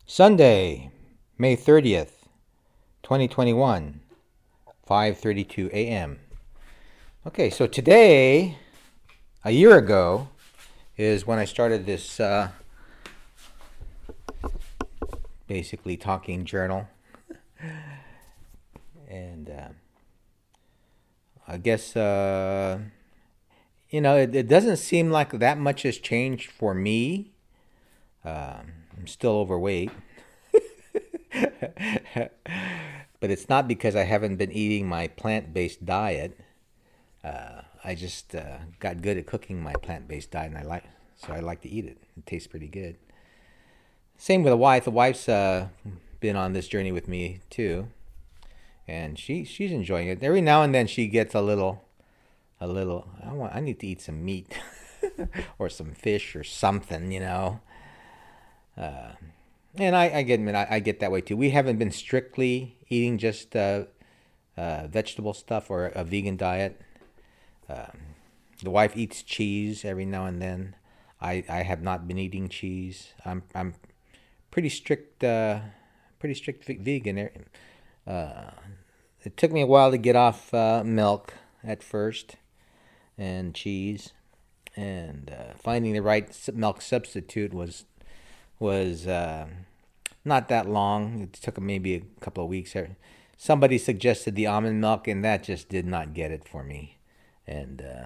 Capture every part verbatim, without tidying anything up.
Sunday, May thirtieth, twenty twenty-one, five thirty-two a.m. Okay, so today, a year ago, is when I started this uh, basically talking journal. And uh, I guess, uh, you know, it, it doesn't seem like that much has changed for me. Um, I'm still overweight. But it's not because I haven't been eating my plant-based diet. Uh, I just uh, got good at cooking my plant-based diet, and I like so I like to eat it. It tastes pretty good. Same with the wife. The wife's uh, been on this journey with me too, and she she's enjoying it. Every now and then she gets a little, a little. I want. I need to eat some meat, or some fish, or something. You know. Uh, and I, I get I, I get that way too. We haven't been strictly eating just uh, uh, vegetable stuff or a vegan diet. Um, the wife eats cheese every now and then. I, I have not been eating cheese. I'm I'm pretty strict uh, pretty strict vegan. Uh, it took me a while to get off uh, milk at first and cheese, and uh, finding the right milk substitute was was uh, not that long. It took maybe a couple of weeks. Somebody suggested the almond milk, and that just did not get it for me. And uh,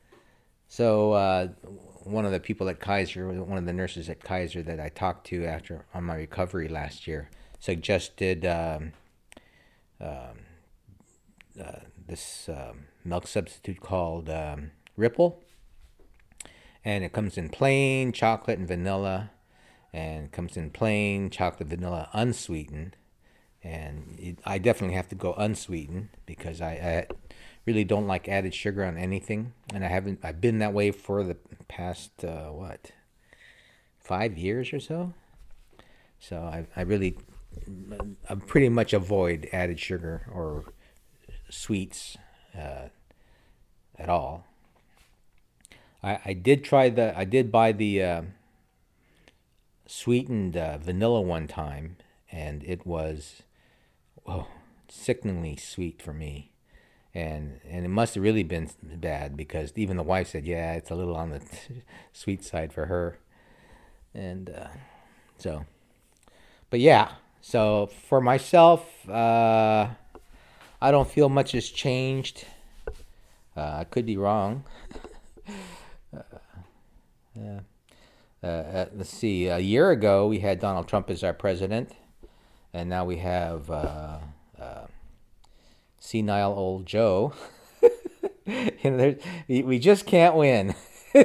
so uh, one of the people at Kaiser, one of the nurses at Kaiser that I talked to after on my recovery last year, suggested um, um, uh, this um, milk substitute called um, Ripple. And it comes in plain chocolate and vanilla, and it comes in plain chocolate vanilla unsweetened. And it, I definitely have to go unsweetened because I, I really don't like added sugar on anything, and I haven't. I've been that way for the past uh, what, five years or so. So I, I really, I pretty much avoid added sugar or sweets uh, at all. I, I did try the. I did buy the uh, sweetened uh, vanilla one time, and it was, oh, sickeningly sweet for me. And and it must have really been bad because even the wife said, yeah, it's a little on the t- sweet side for her. And uh, so, but yeah, so for myself, uh, I don't feel much has changed. Uh, I could be wrong. uh, yeah. Uh, uh, let's see, a year ago we had Donald Trump as our president, and now we have uh, uh, senile old Joe. You know, we just can't win.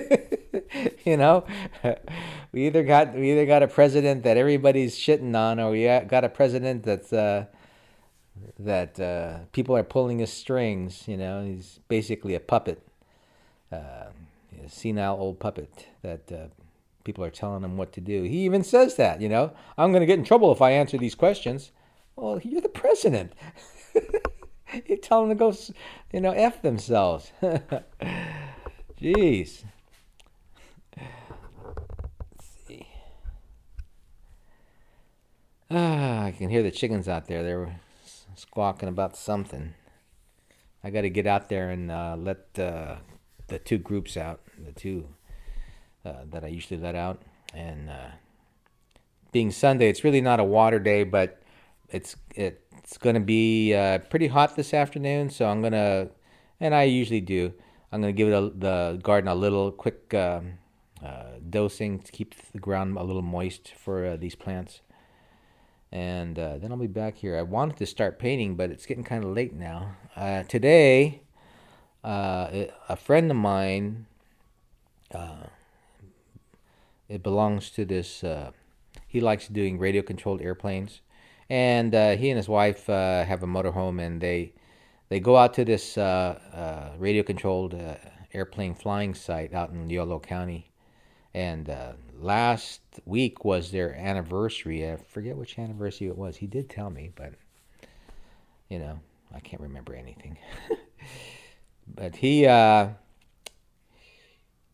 You know, we either got we either got a president that everybody's shitting on, or we got a president that's uh, that uh, people are pulling his strings. You know, he's basically a puppet, uh, a senile old puppet that uh, people are telling him what to do. He even says that. You know, I'm going to get in trouble if I answer these questions. Well, you're the president. You tell them to go, you know, F themselves. Jeez. Let's see. Ah, I can hear the chickens out there. They're squawking about something. I got to get out there and uh, let uh, the two groups out, the two uh, that I usually let out. And uh, being Sunday, it's really not a water day, but it's it. It's going to be uh, pretty hot this afternoon, so I'm going to, and I usually do, I'm going to give it a, the garden a little quick um, uh, dosing to keep the ground a little moist for uh, these plants. And uh, then I'll be back here. I wanted to start painting, but it's getting kind of late now. Uh, today, uh, a friend of mine, uh, it belongs to this, uh, he likes doing radio-controlled airplanes. And uh, he and his wife uh, have a motorhome, and they they go out to this uh, uh, radio-controlled uh, airplane flying site out in Yolo County. And uh, last week was their anniversary. I forget which anniversary it was. He did tell me, but, you know, I can't remember anything. But he uh,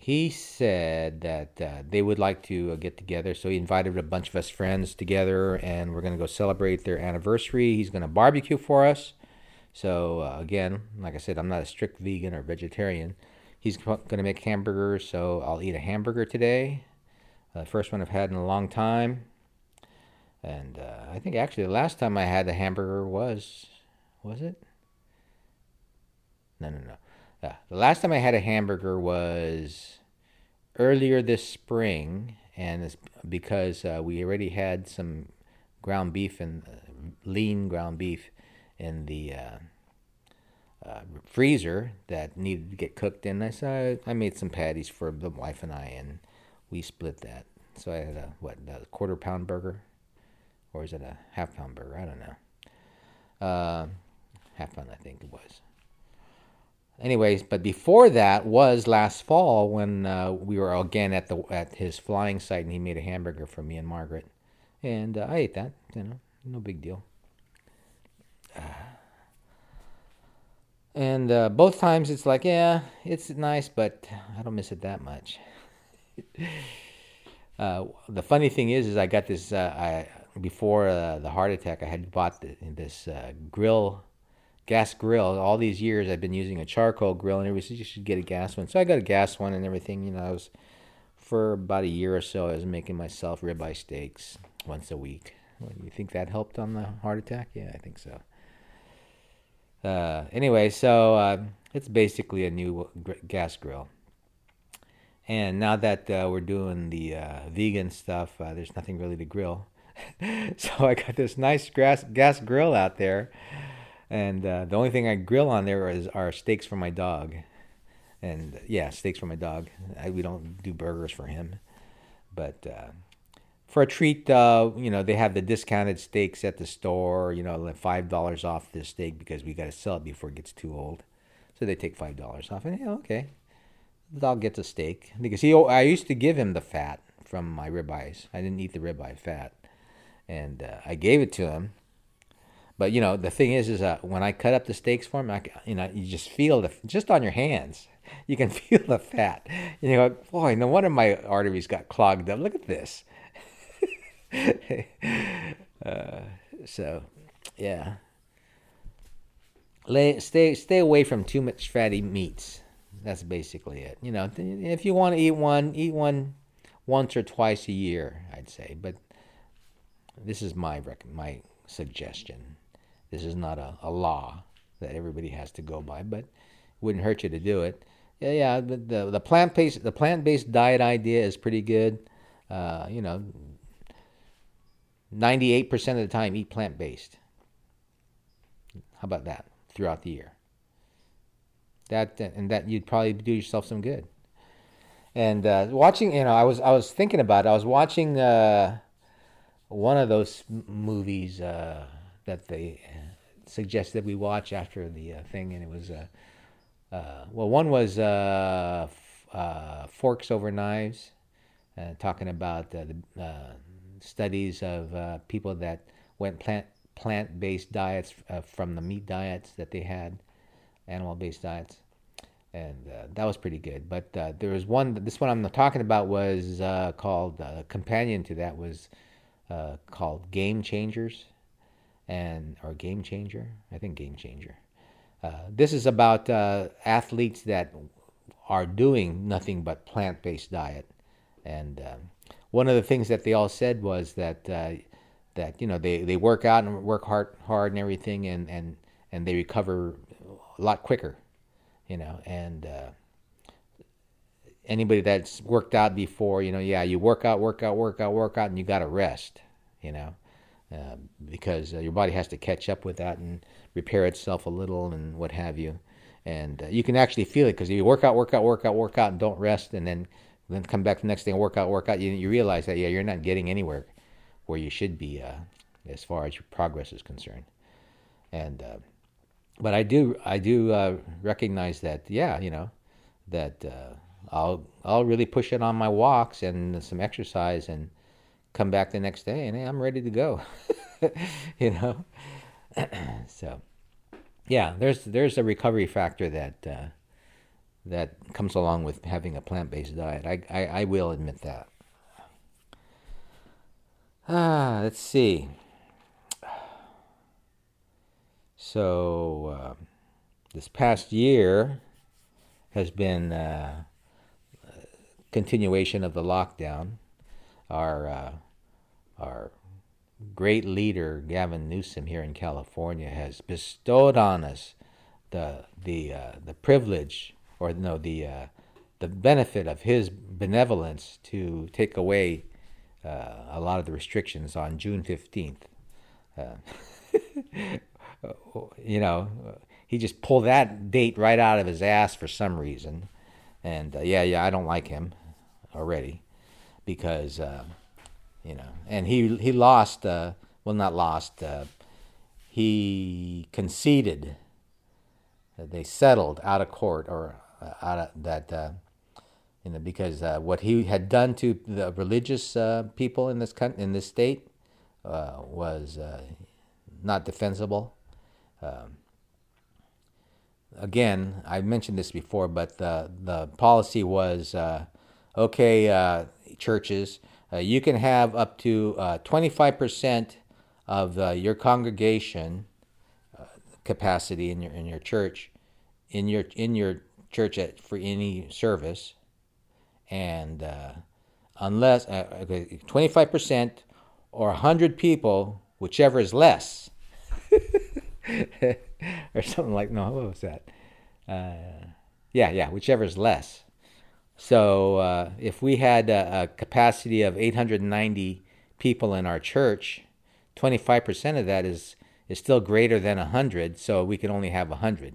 he said that uh, they would like to uh, get together. So he invited a bunch of us friends together, and we're going to go celebrate their anniversary. He's going to barbecue for us. So uh, again, like I said, I'm not a strict vegan or vegetarian. He's going to make hamburgers, so I'll eat a hamburger today. Uh, first one I've had in a long time. And uh, I think actually the last time I had a hamburger was, was it? No, no, no. Uh, the last time I had a hamburger was earlier this spring, and it's because uh, we already had some ground beef and uh, lean ground beef in the uh, uh, freezer that needed to get cooked in. I said I made some patties for the wife and I, and we split that. So I had a what a quarter pound burger, or is it a half pound burger? I don't know. Uh, half pound, I think it was. Anyways, but before that was last fall when uh, we were again at the at his flying site, and he made a hamburger for me and Margaret, and uh, I ate that. You know, no big deal. Uh, and uh, both times it's like, yeah, it's nice, but I don't miss it that much. uh, the funny thing is, is I got this. Uh, I before uh, the heart attack, I had bought the, this uh, grill. Gas grill. All these years I've been using a charcoal grill, and everybody says you should get a gas one. So I got a gas one and everything. You know, I was for about a year or so I was making myself ribeye steaks once a week. Well, you think that helped on the heart attack? Yeah, I think so. Uh, anyway, so uh, it's basically a new gas grill. And now that uh, we're doing the uh, vegan stuff, uh, there's nothing really to grill. So I got this nice gas gas grill out there. And uh, the only thing I grill on there is are steaks for my dog, and yeah, steaks for my dog. I, we don't do burgers for him, but uh, for a treat, uh, you know, they have the discounted steaks at the store. You know, like five dollars off this steak because we got to sell it before it gets too old. So they take five dollars off, and yeah, okay, the dog gets a steak because he. I used to give him the fat from my ribeyes. I didn't eat the ribeye fat, and uh, I gave it to him. But, you know, the thing is, is uh, when I cut up the steaks for him, I, you know, you just feel the, just on your hands, you can feel the fat. And you go, boy, no wonder my arteries got clogged up. Look at this. uh, so, yeah. Lay, stay, stay away from too much fatty meats. That's basically it. You know, if you want to eat one, eat one once or twice a year, I'd say. But this is my rec- my suggestion. This is not a, a law that everybody has to go by, but it wouldn't hurt you to do it. Yeah, yeah. The the, the plant based the plant based diet idea is pretty good. Uh, you know, ninety eight percent of the time, eat plant based. How about that throughout the year? That and that you'd probably do yourself some good. And uh, watching, you know, I was I was thinking about it. I was watching uh, one of those movies. Uh, that they suggested we watch after the uh, thing, and it was, uh, uh, well, one was uh, f- uh, Forks Over Knives, uh, talking about uh, the uh, studies of uh, people that went plant, plant-based diets uh, from the meat diets that they had, animal-based diets, and uh, that was pretty good. But uh, there was one, this one I'm talking about was uh, called, uh, companion to that was uh, called Game Changers. And or Game Changer, I think Game Changer. Uh, this is about uh, athletes that are doing nothing but plant-based diet, and um, one of the things that they all said was that uh, that you know they, they work out and work hard hard and everything, and, and, and they recover a lot quicker, you know. And uh, anybody that's worked out before, you know, yeah, you work out, work out, work out, work out, and you got to rest, you know. Uh, because uh, your body has to catch up with that and repair itself a little and what have you. And uh, you can actually feel it because you work out, work out, work out, work out, and don't rest, and then then come back the next day and work out, work out. You, you realize that, yeah, you're not getting anywhere where you should be uh, as far as your progress is concerned. And uh, but I do I do uh, recognize that, yeah, you know, that uh, I'll I'll really push it on my walks and some exercise and come back the next day and hey, I'm ready to go. You know. So yeah, there's there's a recovery factor that uh, that comes along with having a plant-based diet. I, I, I will admit that. Ah, let's see. So uh, this past year has been uh, a continuation of the lockdown. Our uh, our great leader Gavin Newsom here in California has bestowed on us the the uh, the privilege, or no, the uh, the benefit of his benevolence to take away uh, a lot of the restrictions on June fifteenth. Uh, you know, he just pulled that date right out of his ass for some reason, and uh, yeah, yeah, I don't like him already because uh, you know, and he he lost. Uh, well, not lost. Uh, he conceded. They settled out of court, or uh, out of that, uh, you know, because uh, what he had done to the religious uh, people in this country, in this state, uh, was uh, not defensible. Um, again, I mentioned this before, but the the policy was uh, okay. Uh, churches, uh, you can have up to uh, twenty-five percent of uh, your congregation capacity in your in your church, in your in your church at, for any service, and uh, unless uh, twenty-five percent or a hundred people, whichever is less, or something like no, what was that? Uh, yeah, yeah, whichever is less. So uh, if we had a, a capacity of eight hundred ninety people in our church, twenty-five percent of that is is still greater than one hundred, so we can only have one hundred.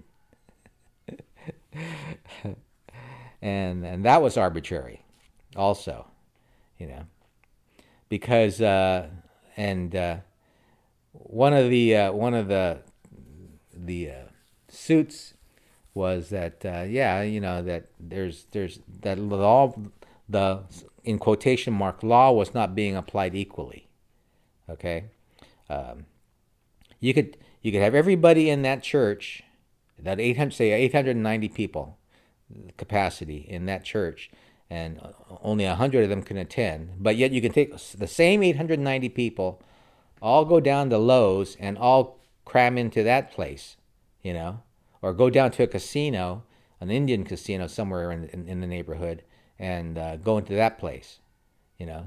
and and that was arbitrary also, you know, because uh, and uh, one of the uh, one of the the uh, suits was that uh, yeah, you know, that there's there's that law, the in quotation mark law was not being applied equally. Okay. Um, You could you could have everybody in that church, that eight hundred, say eight hundred ninety people capacity in that church, and only one hundred of them can attend. But yet you can take the same eight hundred ninety people, all go down to Lowe's and all cram into that place, you know, or go down to a casino, an Indian casino somewhere in in, in the neighborhood, and uh, go into that place, you know.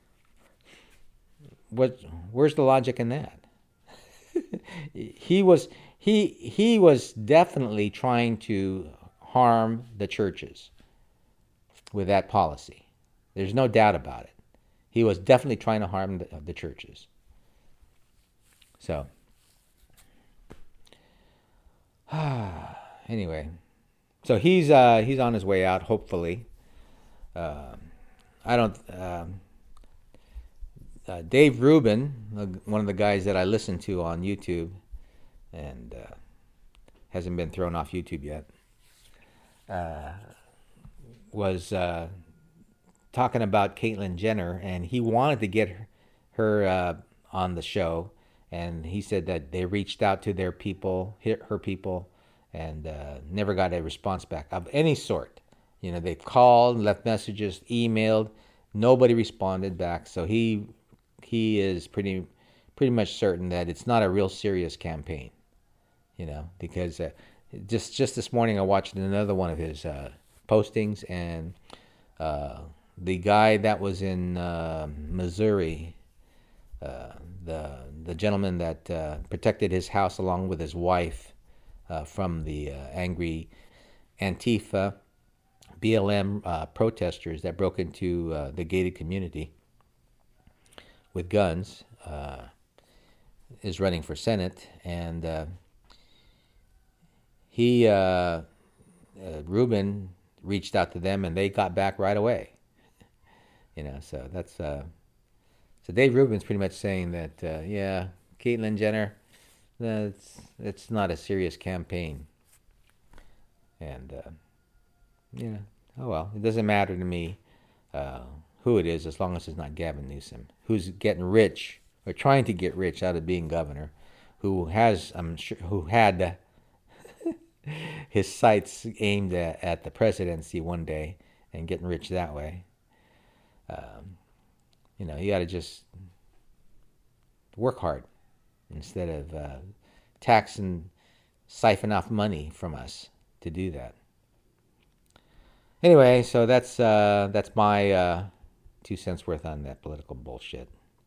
What? Where's the logic in that? he was he he was definitely trying to harm the churches with that policy. There's no doubt about it. He was definitely trying to harm the, the churches. So anyway, so he's uh, he's on his way out. Hopefully, uh, I don't. Um, Uh, Dave Rubin, uh, one of the guys that I listen to on YouTube, and uh, hasn't been thrown off YouTube yet, uh, was uh, talking about Caitlyn Jenner, and he wanted to get her, her uh, on the show, and he said that they reached out to their people, her people, and uh, never got a response back of any sort. You know, they called, left messages, emailed, nobody responded back. So he. He is pretty, pretty much certain that it's not a real serious campaign, you know, because uh, just just this morning I watched another one of his uh, postings, and uh, the guy that was in uh, Missouri, uh, the the gentleman that uh, protected his house along with his wife uh, from the uh, angry Antifa, B L M uh, protesters that broke into uh, the gated community with guns, uh, is running for Senate, and uh, he, uh, uh, Rubin, reached out to them, and they got back right away. You know, so that's, uh, so Dave Rubin's pretty much saying that, uh, yeah, Caitlyn Jenner, that's, it's not a serious campaign. And, uh, yeah, oh well, it doesn't matter to me, uh, who it is, as long as it's not Gavin Newsom, who's getting rich or trying to get rich out of being governor, who has, I'm sure, who had his sights aimed at, at the presidency one day and getting rich that way. Um, you know, you got to just work hard instead of uh, tax and siphon off money from us to do that. Anyway, so that's uh, that's my uh, two cents worth on that political bullshit.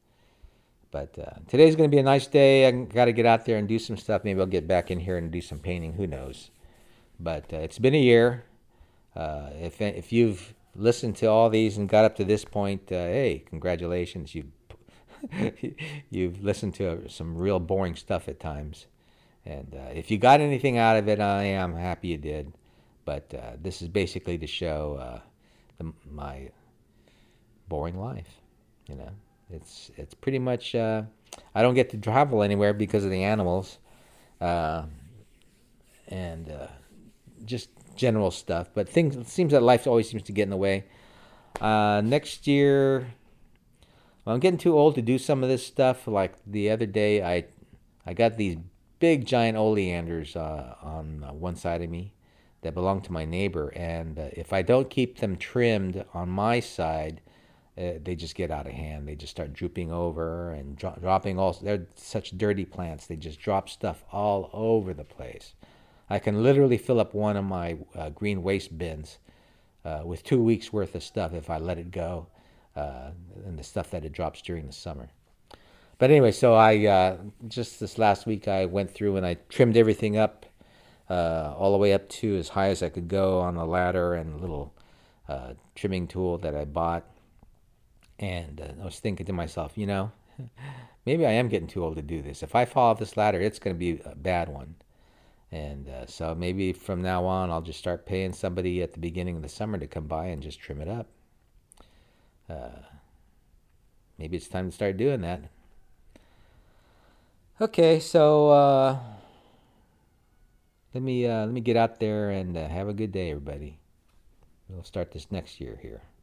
But uh, today's going to be a nice day. I got to get out there and do some stuff. Maybe I'll get back in here and do some painting. Who knows? But uh, it's been a year. Uh, if if you've listened to all these and got up to this point, uh, hey, congratulations. You've, you've listened to some real boring stuff at times. And uh, if you got anything out of it, I am happy you did. But uh, this is basically to show uh, the, my boring life. You know, it's it's pretty much. Uh, I don't get to travel anywhere because of the animals, uh, and uh, just general stuff. But things it seems that life always seems to get in the way. Uh, next year, well, I'm getting too old to do some of this stuff. Like the other day, I I got these big giant oleanders uh, on uh, one side of me that belong to my neighbor, and uh, if I don't keep them trimmed on my side, uh, they just get out of hand. They just start drooping over and dro- dropping all. They're such dirty plants. They just drop stuff all over the place. I can literally fill up one of my uh, green waste bins uh, with two weeks worth of stuff if I let it go, uh, and the stuff that it drops during the summer. But anyway, so I uh, just this last week I went through and I trimmed everything up. Uh, all the way up to as high as I could go on a ladder and a little uh, trimming tool that I bought. And uh, I was thinking to myself, you know, maybe I am getting too old to do this. If I fall off this ladder, it's going to be a bad one. And uh, so maybe from now on, I'll just start paying somebody at the beginning of the summer to come by and just trim it up. Uh, maybe it's time to start doing that. Okay, so... Uh, Let me uh, let me get out there and uh, have a good day, everybody. We'll start this next year here.